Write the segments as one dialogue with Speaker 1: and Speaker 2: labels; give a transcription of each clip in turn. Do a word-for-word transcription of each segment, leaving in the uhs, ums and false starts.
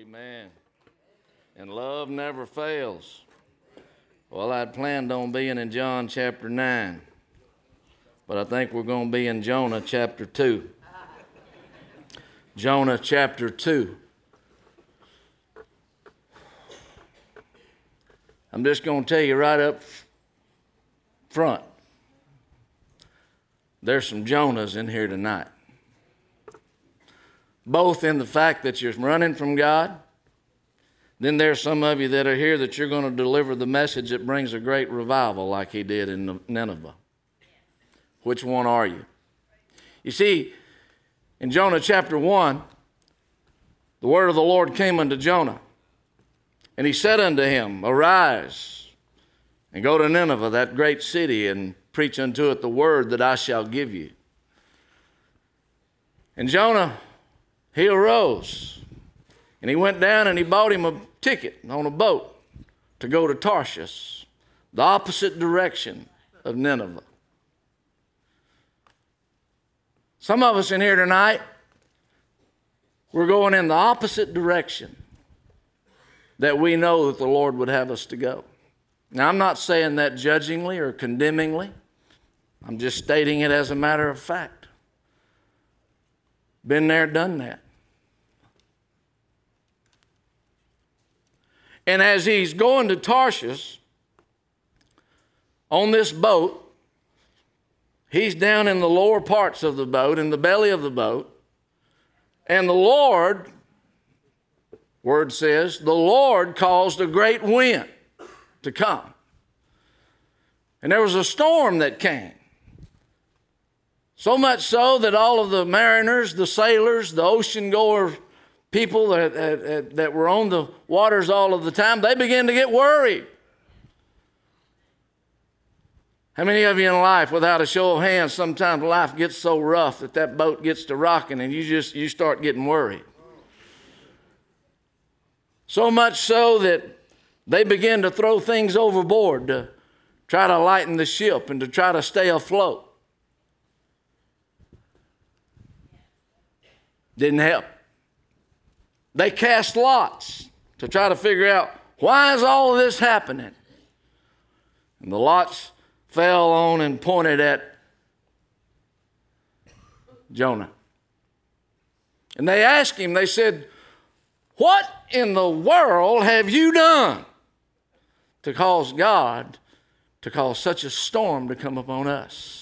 Speaker 1: Amen. And love never fails. Well, I'd planned on being in John chapter nine, but I think we're going to be in Jonah chapter two. Jonah chapter two. I'm just going to tell you right up front, there's some Jonahs in here tonight. Both in the fact that you're running from God. Then there's some of you that are here that you're going to deliver the message that brings a great revival like he did in Nineveh. Which one are you? You see, in Jonah chapter one, the word of the Lord came unto Jonah. And he said unto him, Arise, and go to Nineveh, that great city, and preach unto it the word that I shall give you. And Jonah, he arose, and he went down and he bought him a ticket on a boat to go to Tarshish, the opposite direction of Nineveh. Some of us in here tonight, we're going in the opposite direction that we know that the Lord would have us to go. Now, I'm not saying that judgingly or condemningly. I'm just stating it as a matter of fact. Been there, done that. And as he's going to Tarshish on this boat, he's down in the lower parts of the boat, in the belly of the boat, and the Lord, word says, the Lord caused a great wind to come. And there was a storm that came. So much so that all of the mariners, the sailors, the ocean-goer people that, that, that were on the waters all of the time, they began to get worried. How many of you in life, without a show of hands, sometimes life gets so rough that that boat gets to rocking and you just you start getting worried? So much so that they begin to throw things overboard to try to lighten the ship and to try to stay afloat. Didn't help. They cast lots to try to figure out, why is all of this happening? And the lots fell on and pointed at Jonah. And they asked him, they said, what in the world have you done to cause God to cause such a storm to come upon us?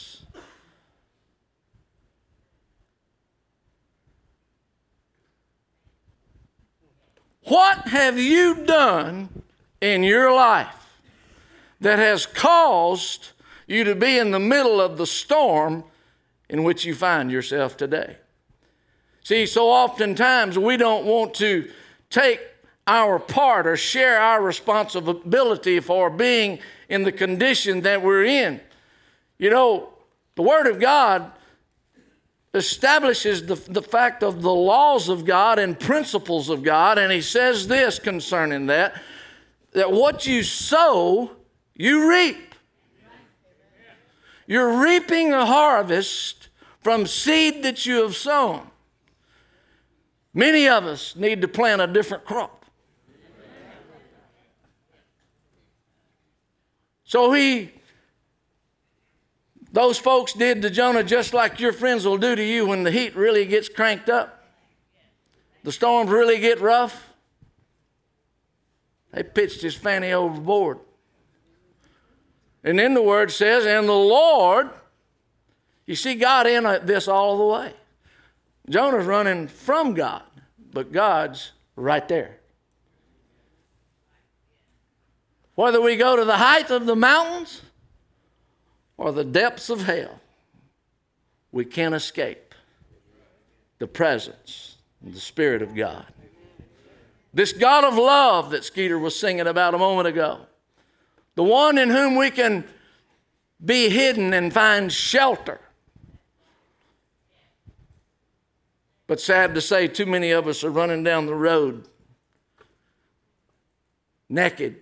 Speaker 1: What have you done in your life that has caused you to be in the middle of the storm in which you find yourself today? See, so oftentimes we don't want to take our part or share our responsibility for being in the condition that we're in. You know, the Word of God establishes the, the fact of the laws of God and principles of God, and he says this concerning that, that what you sow, you reap. You're reaping a harvest from seed that you have sown. Many of us need to plant a different crop. So he Those folks did to Jonah just like your friends will do to you when the heat really gets cranked up. The storms really get rough. They pitched his fanny overboard. And then the word says, and the Lord, you see God in this all the way. Jonah's running from God, but God's right there. Whether we go to the height of the mountains or the depths of hell, we can't escape the presence and the Spirit of God. This God of love that Skeeter was singing about a moment ago, the one in whom we can be hidden and find shelter. But sad to say, too many of us are running down the road naked,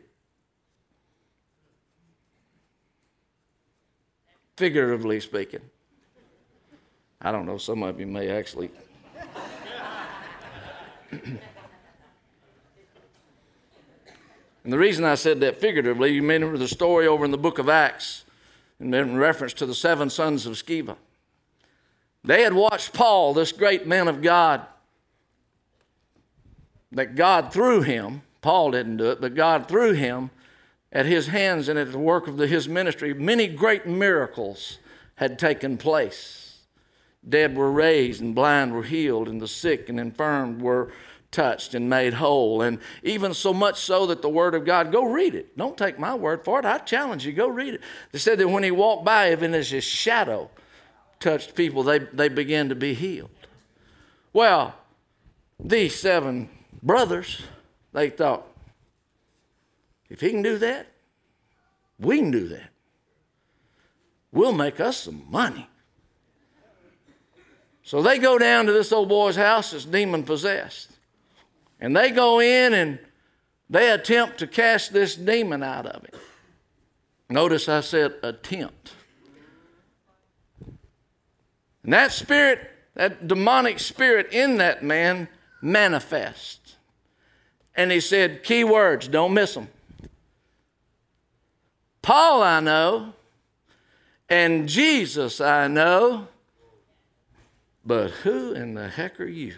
Speaker 1: figuratively speaking. I don't know, some of you may actually And the reason I said that figuratively, you remember the story over in the book of Acts, in reference to the seven sons of Sceva. They had watched Paul, this great man of God, that God through him, Paul didn't do it, but God through him, at his hands and at the work of the, his ministry, many great miracles had taken place. Dead were raised, and blind were healed, and the sick and infirm were touched and made whole. And even so much so that the word of God, go read it. Don't take my word for it. I challenge you, go read it. They said that when he walked by, even as his shadow touched people, they, they began to be healed. Well, these seven brothers, they thought, if he can do that, we can do that. We'll make us some money. So they go down to this old boy's house that's demon-possessed. And they go in and they attempt to cast this demon out of him. Notice I said attempt. And that spirit, that demonic spirit in that man manifests. And he said, key words, don't miss them. Paul I know, and Jesus I know, but who in the heck are you?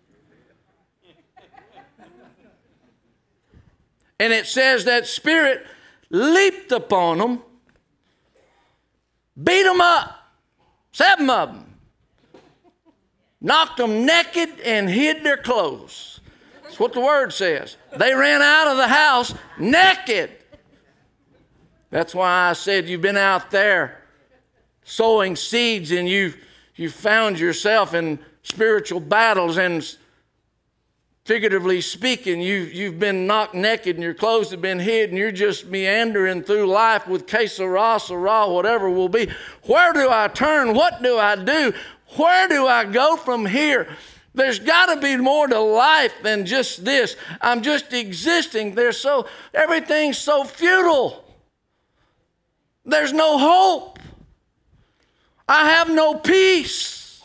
Speaker 1: And it says that spirit leaped upon them, beat them up, seven of them, knocked them naked and hid their clothes. That's what the word says. They ran out of the house naked. That's why I said you've been out there sowing seeds and you've, you've found yourself in spiritual battles, and figuratively speaking, you, you've been knocked naked and your clothes have been hid and you're just meandering through life with que sera, sera, whatever will be. Where do I turn? What do I do? Where do I go from here? There's got to be more to life than just this. I'm just existing. There's so, everything's so futile. There's no hope. I have no peace.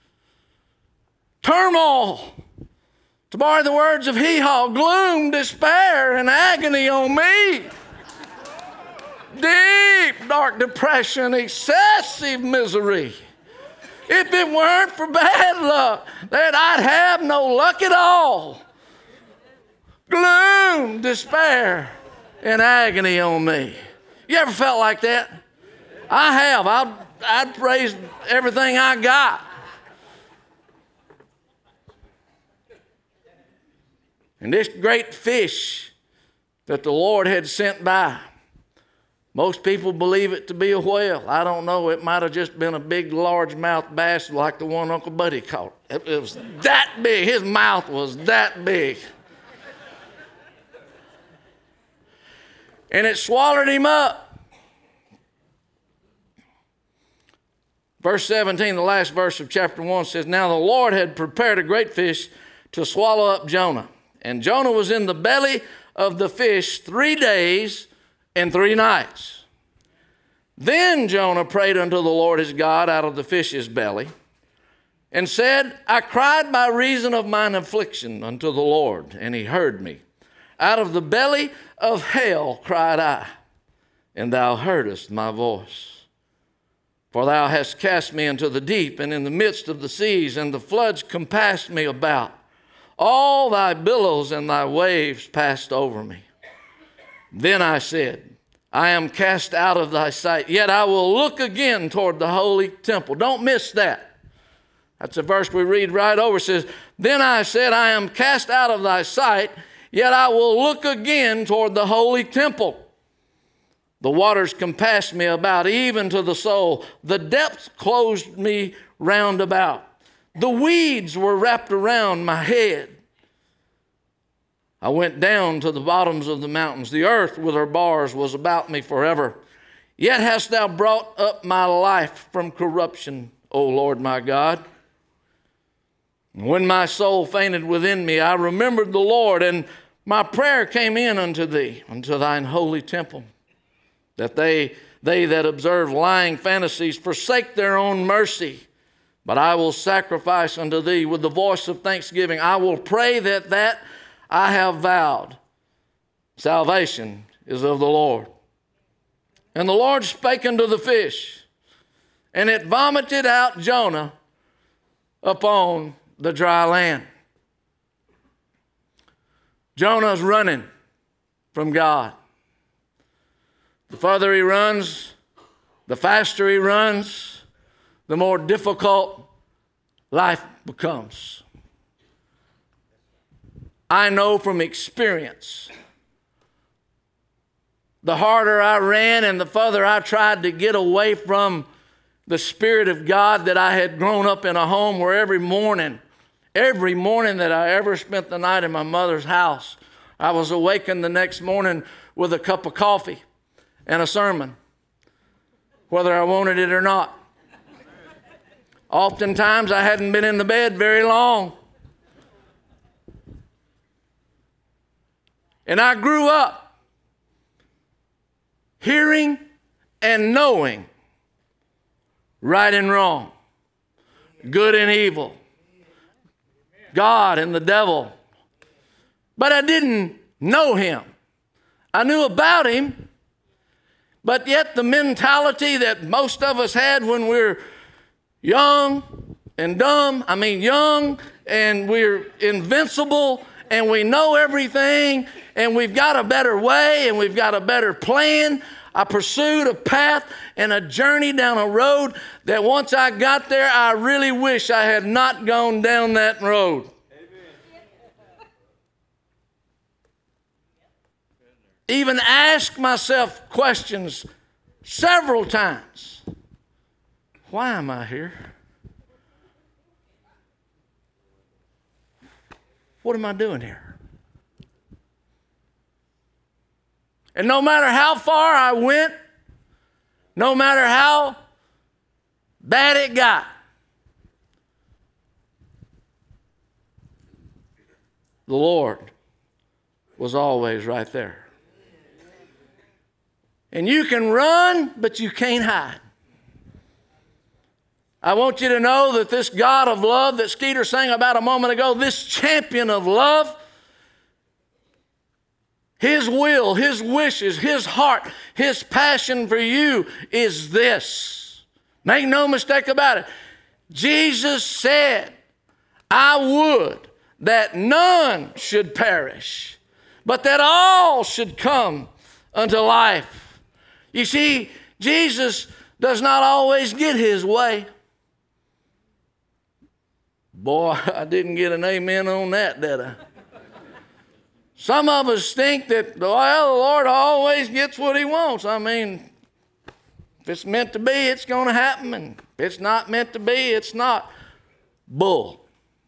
Speaker 1: Turmoil. To borrow the words of Hee-Haw, gloom, despair, and agony on me. Deep, dark depression, excessive misery. If it weren't for bad luck, then I'd have no luck at all. Gloom, despair, and agony on me. You ever felt like that? I have. I'd, I'd praise everything I got. And this great fish that the Lord had sent by, most people believe it to be a whale. I don't know. It might have just been a big, largemouth bass like the one Uncle Buddy caught. It, it was that big. His mouth was that big. And it swallowed him up. Verse seventeen, the last verse of chapter one says, now the Lord had prepared a great fish to swallow up Jonah. And Jonah was in the belly of the fish three days and three nights. Then Jonah prayed unto the Lord his God out of the fish's belly, and said, I cried by reason of mine affliction unto the Lord, and he heard me. Out of the belly of hell cried I, and thou heardest my voice. For thou hast cast me into the deep, and in the midst of the seas, and the floods compassed me about. All thy billows and thy waves passed over me. Then I said, I am cast out of thy sight, yet I will look again toward the holy temple. Don't miss that. That's a verse we read right over. It says, then I said, I am cast out of thy sight, yet I will look again toward the holy temple. The waters compassed me about, even to the soul. The depths closed me round about. The weeds were wrapped around my head. I went down to the bottoms of the mountains. The earth with her bars was about me forever. Yet hast thou brought up my life from corruption, O Lord my God. When my soul fainted within me, I remembered the Lord, and my prayer came in unto thee, unto thine holy temple, that they, they that observe lying fantasies forsake their own mercy. But I will sacrifice unto thee with the voice of thanksgiving. I will pray that that I have vowed. Salvation is of the Lord. And the Lord spake unto the fish, and it vomited out Jonah upon the dry land. Jonah's running from God. The further he runs, the faster he runs, the more difficult life becomes. I know from experience, the harder I ran and the further I tried to get away from the Spirit of God, that I had grown up in a home where every morning, every morning that I ever spent the night in my mother's house, I was awakened the next morning with a cup of coffee and a sermon, whether I wanted it or not. Oftentimes I hadn't been in the bed very long. And I grew up hearing and knowing right and wrong, good and evil, God and the devil. But I didn't know him. I knew about him, but yet the mentality that most of us had when we're young and dumb, I mean young and we're invincible and we know everything and we've got a better way and we've got a better plan. I pursued a path and a journey down a road that once I got there, I really wish I had not gone down that road. Even ask myself questions several times. Why am I here? What am I doing here? And no matter how far I went, no matter how bad it got, the Lord was always right there. And you can run, but you can't hide. I want you to know that this God of love that Skeeter sang about a moment ago, this champion of love, his will, his wishes, his heart, his passion for you is this. Make no mistake about it. Jesus said, I would that none should perish, but that all should come unto life. You see, Jesus does not always get his way. Boy, I didn't get an amen on that, did I? Some of us think that, well, the Lord always gets what he wants. I mean, if it's meant to be, it's going to happen. And if it's not meant to be, it's not. Bull.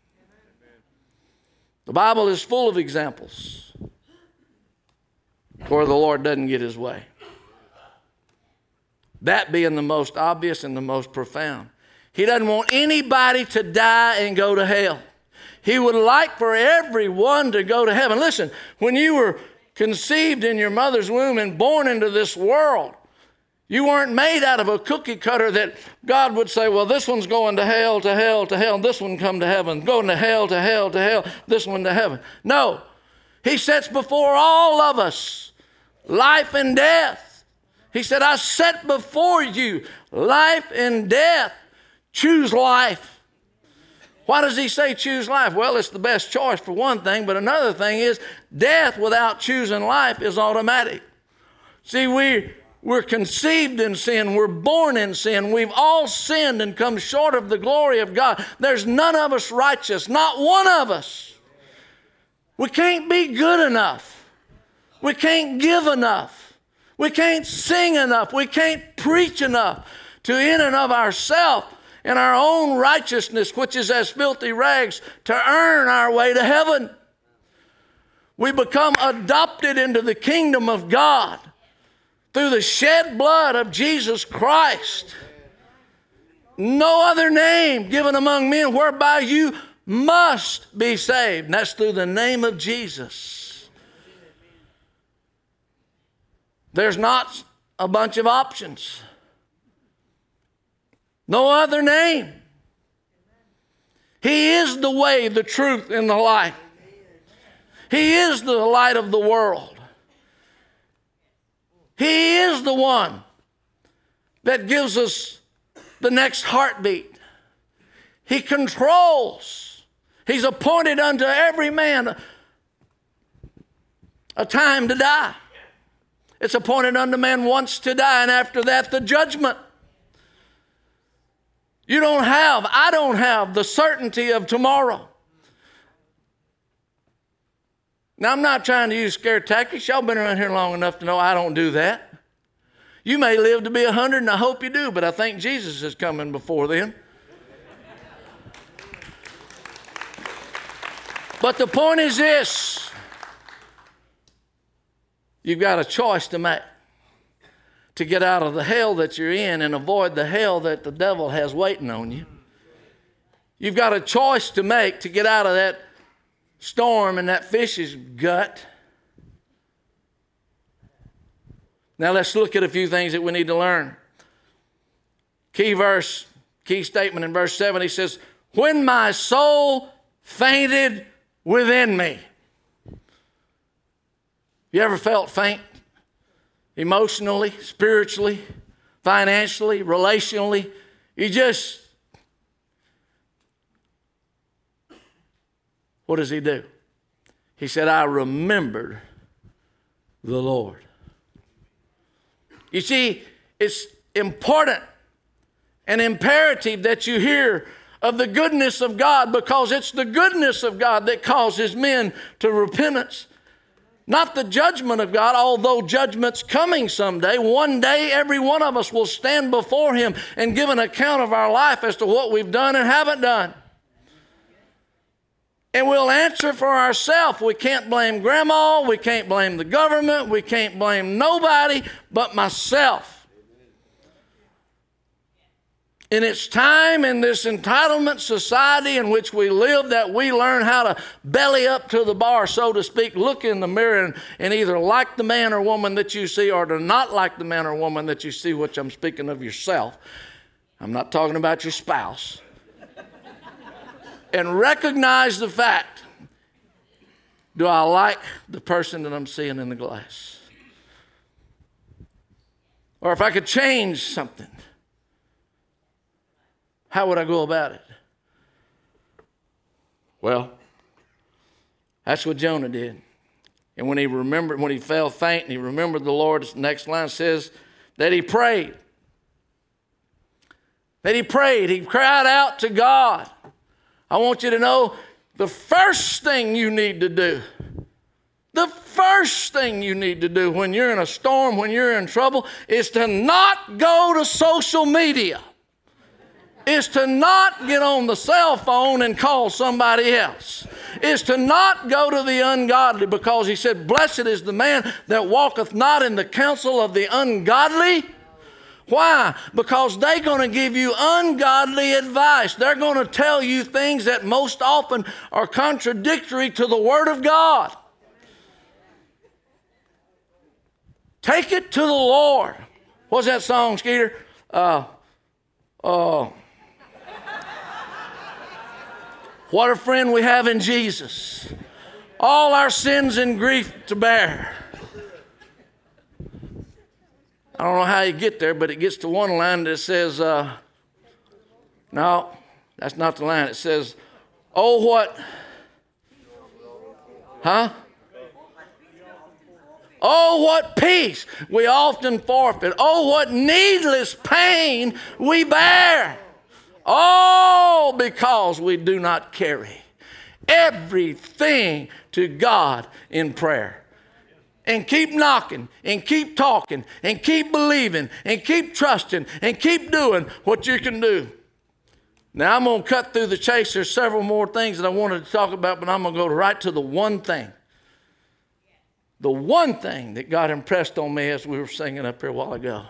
Speaker 1: The Bible is full of examples where the Lord doesn't get his way. That being the most obvious and the most profound. He doesn't want anybody to die and go to hell. He would like for everyone to go to heaven. Listen, when you were conceived in your mother's womb and born into this world, you weren't made out of a cookie cutter that God would say, well, this one's going to hell, to hell, to hell, and this one come to heaven. Going to hell, to hell, to hell, this one to heaven. No, he sets before all of us life and death. He said, I set before you life and death. Choose life. Why does he say choose life? Well, it's the best choice for one thing, but another thing is death without choosing life is automatic. See, we, we're conceived in sin. We're born in sin. We've all sinned and come short of the glory of God. There's none of us righteous, not one of us. We can't be good enough. We can't give enough. We can't sing enough. We can't preach enough to in and of ourselves and our own righteousness, which is as filthy rags, to earn our way to heaven. We become adopted into the kingdom of God through the shed blood of Jesus Christ. No other name given among men whereby you must be saved. And that's through the name of Jesus. There's not a bunch of options. No other name. He is the way, the truth, and the life. He is the light of the world. He is the one that gives us the next heartbeat. He controls. He's appointed unto every man a time to die. It's appointed unto man once to die, and after that, the judgment. You don't have, I don't have the certainty of tomorrow. Now, I'm not trying to use scare tactics. Y'all been around here long enough to know I don't do that. You may live to be a hundred, and I hope you do, but I think Jesus is coming before then. But the point is this. You've got a choice to make to get out of the hell that you're in and avoid the hell that the devil has waiting on you. You've got a choice to make to get out of that storm and that fish's gut. Now let's look at a few things that we need to learn. Key verse, key statement in verse seven, he says, when my soul fainted within me. You ever felt faint? Emotionally, spiritually, financially, relationally? You just, what does he do? He said, I remembered the Lord. You see, it's important and imperative that you hear of the goodness of God, because it's the goodness of God that causes men to repentance. Not the judgment of God, although judgment's coming someday. One day, every one of us will stand before him and give an account of our life as to what we've done and haven't done. And we'll answer for ourselves. We can't blame grandma. We can't blame the government. We can't blame nobody but myself. And it's time in this entitlement society in which we live that we learn how to belly up to the bar, so to speak, look in the mirror and, and either like the man or woman that you see or to not like the man or woman that you see, which I'm speaking of yourself. I'm not talking about your spouse. And recognize the fact, do I like the person that I'm seeing in the glass? Or if I could change something, how would I go about it? Well, that's what Jonah did. And when he remembered, when he fell faint and he remembered the Lord, the next line says that he prayed. That he prayed. He cried out to God. I want you to know the first thing you need to do, the first thing you need to do when you're in a storm, when you're in trouble, is to not go to social media. Is to not get on the cell phone and call somebody else. Is to not go to the ungodly, because he said, blessed is the man that walketh not in the counsel of the ungodly. Why? Because they're going to give you ungodly advice. They're going to tell you things that most often are contradictory to the Word of God. Take it to the Lord. What's that song, Skeeter? Uh, uh, What a friend we have in Jesus. All our sins and grief to bear. I don't know how you get there, but it gets to one line that says, uh, no, that's not the line. It says, oh, what? Huh? Oh, what peace we often forfeit. Oh, what needless pain we bear. All because we do not carry everything to God in prayer. And keep knocking, and keep talking, and keep believing, and keep trusting, and keep doing what you can do. Now, I'm going to cut through the chase. There's several more things that I wanted to talk about, but I'm going to go right to the one thing. The one thing that God impressed on me as we were singing up here a while ago.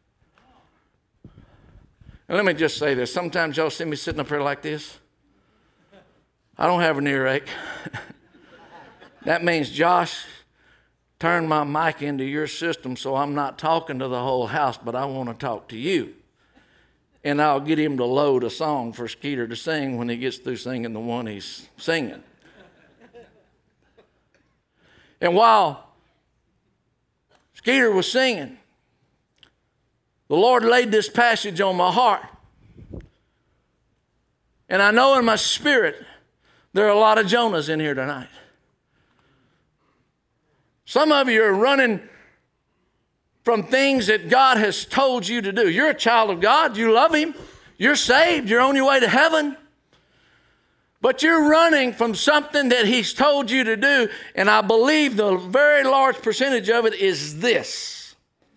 Speaker 1: And let me just say this. Sometimes y'all see me sitting up here like this. I don't have an earache. That means Josh turned my mic into your system so I'm not talking to the whole house, but I want to talk to you. And I'll get him to load a song for Skeeter to sing when he gets through singing the one he's singing. And while Skeeter was singing. The Lord laid this passage on my heart. And I know in my spirit there are a lot of Jonahs in here tonight. Some of you are running from things that God has told you to do. You're a child of God. You love Him. You're saved. You're on your way to heaven. But you're running from something that He's told you to do, and I believe the very large percentage of it is this.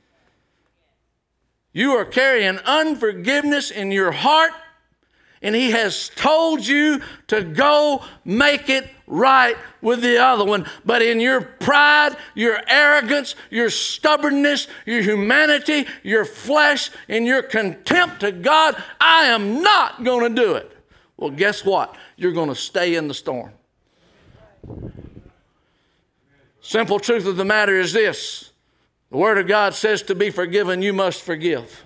Speaker 1: You are carrying unforgiveness in your heart, and He has told you to go make it right with the other one. But in your pride, your arrogance, your stubbornness, your humanity, your flesh, and your contempt to God, I am not going to do it. Well, guess what? You're going to stay in the storm. Simple truth of the matter is this. The Word of God says to be forgiven, you must forgive.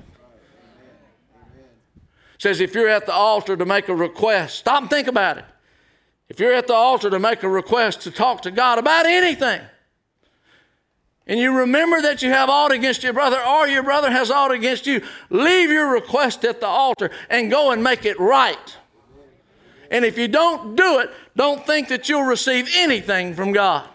Speaker 1: It says if you're at the altar to make a request, stop and think about it. If you're at the altar to make a request to talk to God about anything, and you remember that you have aught against your brother, or your brother has aught against you, leave your request at the altar and go and make it right. And if you don't do it, don't think that you'll receive anything from God.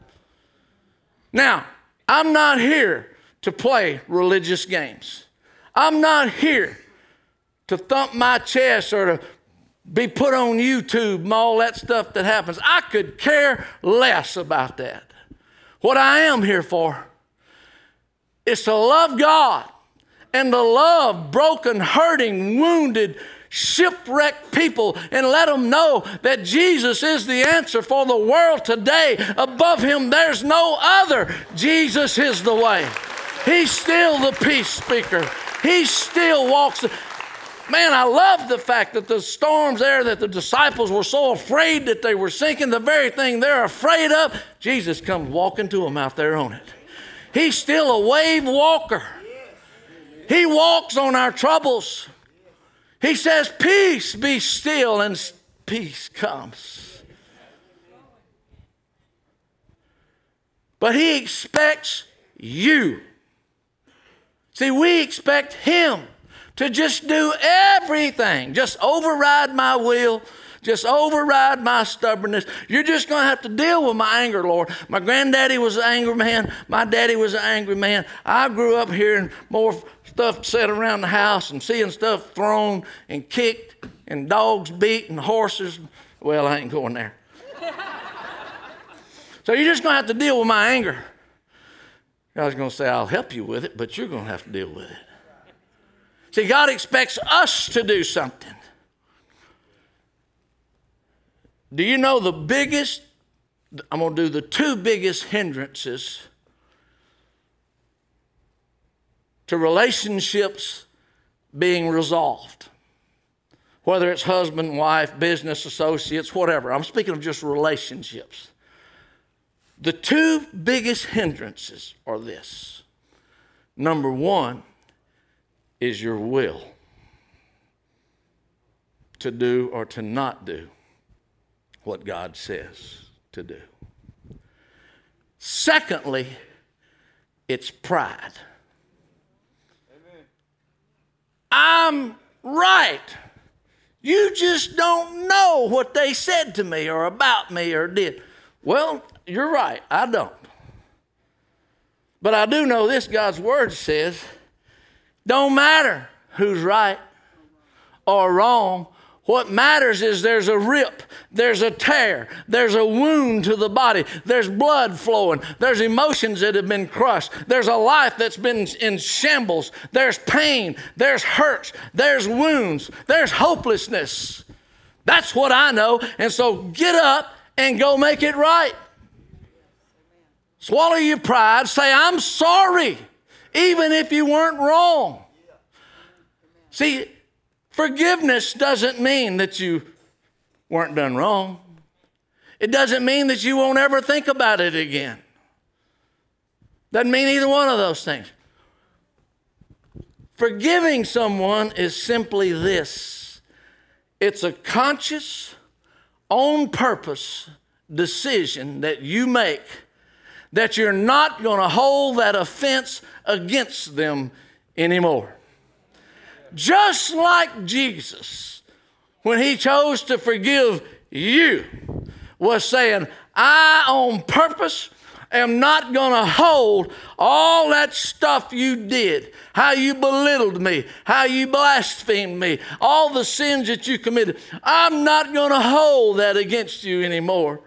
Speaker 1: Now, I'm not here to play religious games. I'm not here to thump my chest or to be put on YouTube and all that stuff that happens. I could care less about that. What I am here for is to love God and to love broken, hurting, wounded, shipwrecked people and let them know that Jesus is the answer for the world today. Above Him, there's no other. Jesus is the way. He's still the peace speaker. He still walks. Man, I love the fact that the storms there, that the disciples were so afraid that they were sinking, the very thing they're afraid of, Jesus comes walking to them out there on it. He's still a wave walker. He walks on our troubles. He says, peace, be still, and peace comes. But He expects you. See, we expect Him to just do everything. Just override my will. Just override my stubbornness. You're just going to have to deal with my anger, Lord. My granddaddy was an angry man. My daddy was an angry man. I grew up hearing more stuff said around the house and seeing stuff thrown and kicked and dogs beat and horses. Well, I ain't going there. So you're just going to have to deal with my anger. God's going to say, I'll help you with it, but you're going to have to deal with it. See, God expects us to do something. Do you know the biggest, I'm going to do the two biggest hindrances to relationships being resolved? Whether it's husband, wife, business associates, whatever. I'm speaking of just relationships. The two biggest hindrances are this. Number one is your will to do or to not do what God says to do. Secondly, it's pride. Amen. I'm right. You just don't know what they said to me or about me or did. Well, you're right. I don't. But I do know this. God's Word says, don't matter who's right or wrong. What matters is there's a rip, there's a tear, there's a wound to the body, there's blood flowing, there's emotions that have been crushed, there's a life that's been in shambles, there's pain, there's hurts, there's wounds, there's hopelessness. That's what I know. And so get up and go make it right. Swallow your pride. Say, I'm sorry, even if you weren't wrong. See, forgiveness doesn't mean that you weren't done wrong. It doesn't mean that you won't ever think about it again. Doesn't mean either one of those things. Forgiving someone is simply this. It's a conscious, on purpose decision that you make that you're not going to hold that offense against them anymore. Just like Jesus, when he chose to forgive you, was saying, I on purpose am not going to hold all that stuff you did, how you belittled me, how you blasphemed me, all the sins that you committed. I'm not going to hold that against you anymore.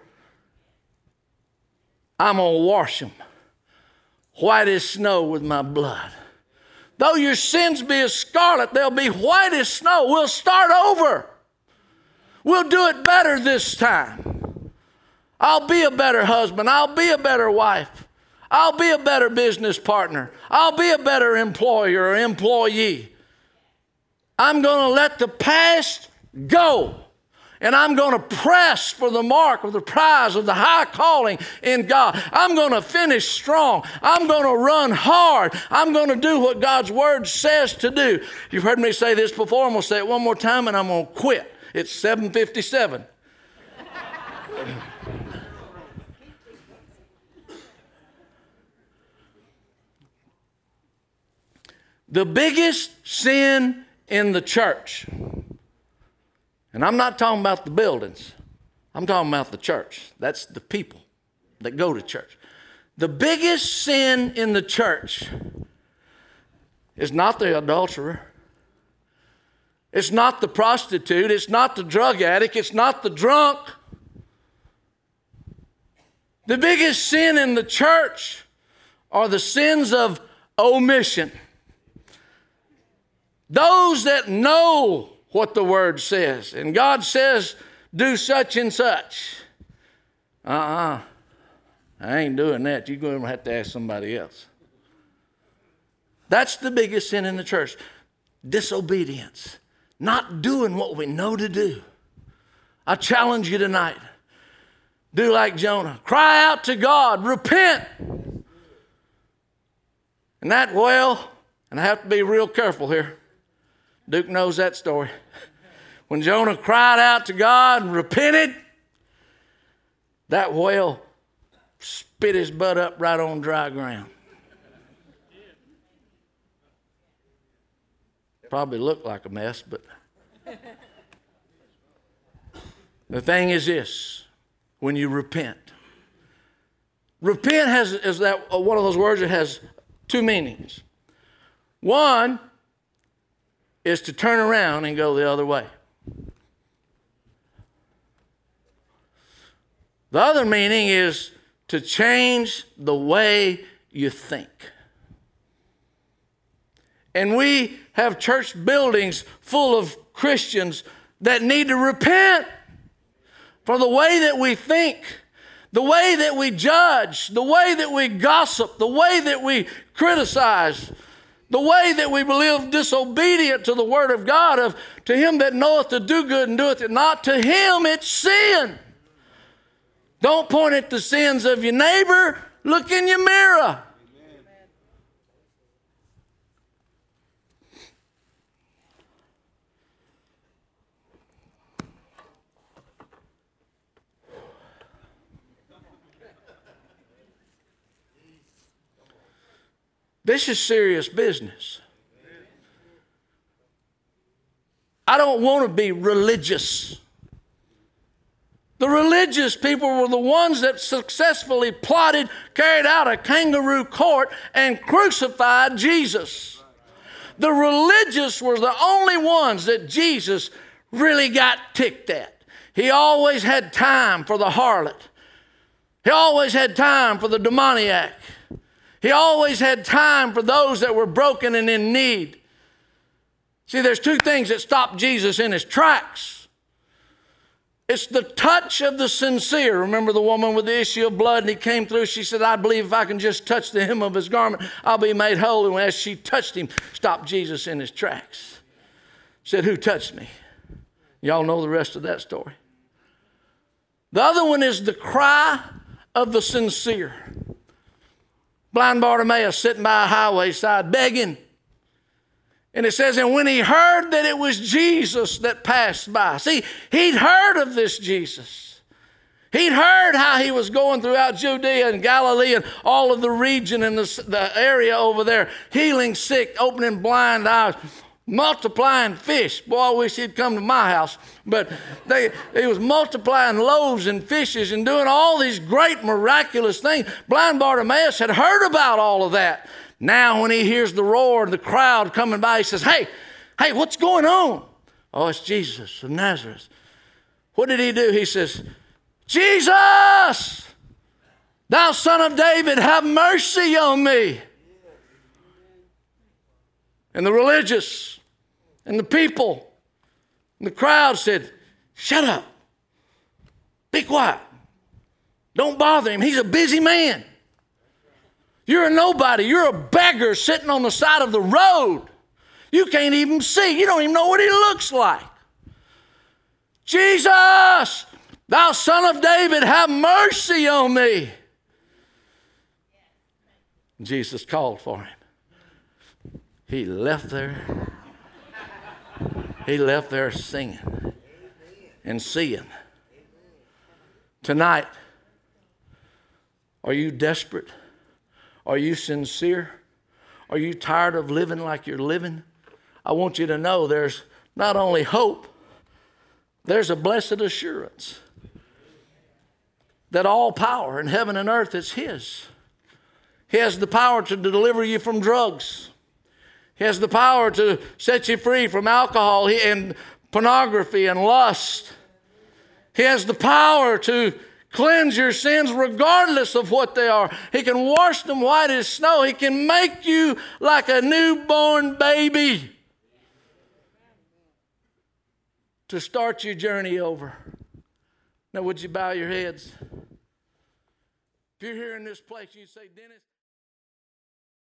Speaker 1: I'm going to wash them white as snow with my blood. Though your sins be as scarlet, they'll be white as snow. We'll start over. We'll do it better this time. I'll be a better husband. I'll be a better wife. I'll be a better business partner. I'll be a better employer or employee. I'm going to let the past go. And I'm going to press for the mark of the prize of the high calling in God. I'm going to finish strong. I'm going to run hard. I'm going to do what God's word says to do. You've heard me say this before. I'm going to say it one more time and I'm going to quit. It's seven fifty-seven. The biggest sin in the church, and I'm not talking about the buildings, I'm talking about the church. That's the people that go to church. The biggest sin in the church is not the adulterer. It's not the prostitute. It's not the drug addict. It's not the drunk. The biggest sin in the church are the sins of omission. Those that know what the word says, and God says, do such and such. Uh-uh. I ain't doing that. You're going to have to ask somebody else. That's the biggest sin in the church. Disobedience. Not doing what we know to do. I challenge you tonight. Do like Jonah. Cry out to God. Repent. And that well, and I have to be real careful here. Duke knows that story. When Jonah cried out to God and repented, that whale spit his butt up right on dry ground. Probably looked like a mess, but the thing is this: when you repent, repent has is that one of those words that has two meanings. One is to turn around and go the other way. The other meaning is to change the way you think. And we have church buildings full of Christians that need to repent for the way that we think, the way that we judge, the way that we gossip, the way that we criticize, the way that we live disobedient to the word of God, of to him that knoweth to do good and doeth it not, to him it's sin. Don't point at the sins of your neighbor. Look in your mirror. This is serious business. I don't want to be religious. The religious people were the ones that successfully plotted, carried out a kangaroo court, and crucified Jesus. The religious were the only ones that Jesus really got ticked at. He always had time for the harlot. He always had time for the demoniac. He always had time for those that were broken and in need. See, there's two things that stopped Jesus in his tracks. It's the touch of the sincere. Remember the woman with the issue of blood, and he came through. She said, I believe if I can just touch the hem of his garment, I'll be made whole. And as she touched him, stopped Jesus in his tracks. Said, who touched me? Y'all know the rest of that story. The other one is the cry of the sincere. Blind Bartimaeus sitting by a highway side begging. And it says, and when he heard that it was Jesus that passed by. See, he'd heard of this Jesus. He'd heard how he was going throughout Judea and Galilee and all of the region and the, the area over there, healing sick, opening blind eyes, multiplying fish. Boy, I wish he'd come to my house. But they, he was multiplying loaves and fishes and doing all these great miraculous things. Blind Bartimaeus had heard about all of that. Now when he hears the roar and the crowd coming by, he says, hey, hey, what's going on? Oh, it's Jesus of Nazareth. What did he do? He says, Jesus, thou son of David, have mercy on me. And the religious and the people and the crowd said, shut up. Be quiet. Don't bother him. He's a busy man. You're a nobody. You're a beggar sitting on the side of the road. You can't even see. You don't even know what he looks like. Jesus, thou son of David, have mercy on me. Jesus called for him. He left there. He left there singing and seeing. Tonight, are you desperate? Are you sincere? Are you tired of living like you're living? I want you to know there's not only hope, there's a blessed assurance that all power in heaven and earth is his. He has the power to deliver you from drugs. He has the power to set you free from alcohol and pornography and lust. He has the power to cleanse your sins regardless of what they are. He can wash them white as snow. He can make you like a newborn baby to start your journey over. Now, would you bow your heads? If you're here in this place, you say, Dennis,